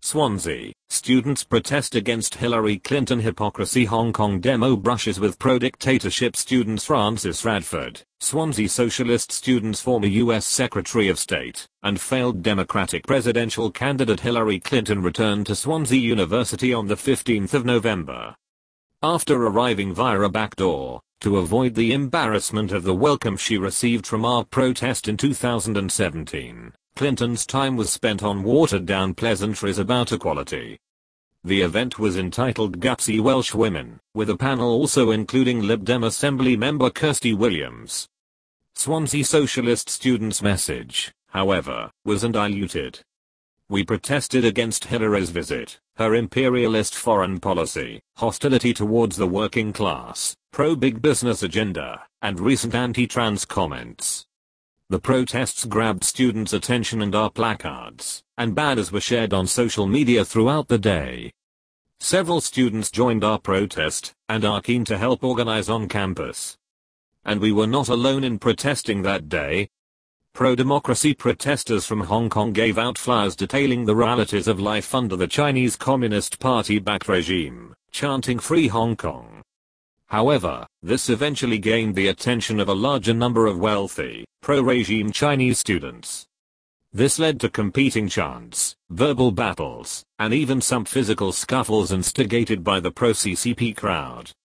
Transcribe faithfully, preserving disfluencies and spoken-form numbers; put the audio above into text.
Swansea, students protest against Hillary Clinton hypocrisy. Hong Kong demo brushes with pro-dictatorship students. Francis Radford, Swansea socialist students. Former U S Secretary of State and failed Democratic presidential candidate Hillary Clinton returned to Swansea University on the fifteenth of November. After arriving via a back door, to avoid the embarrassment of the welcome she received from our protest in two thousand seventeen. Clinton's time was spent on watered-down pleasantries about equality. The event was entitled Gapsy Welsh Women, with a panel also including Lib Dem Assembly member Kirsty Williams. Swansea socialist students' message, however, was undiluted. We protested against Hillary's visit, her imperialist foreign policy, hostility towards the working class, pro-big business agenda, and recent anti-trans comments. The protests grabbed students' attention and our placards and banners were shared on social media throughout the day. Several students joined our protest and are keen to help organize on campus. And we were not alone in protesting that day. Pro-democracy protesters from Hong Kong gave out flyers detailing the realities of life under the Chinese Communist Party-backed regime, chanting "Free Hong Kong." However, this eventually gained the attention of a larger number of wealthy, pro-regime Chinese students. This led to competing chants, verbal battles, and even some physical scuffles instigated by the pro-C C P crowd.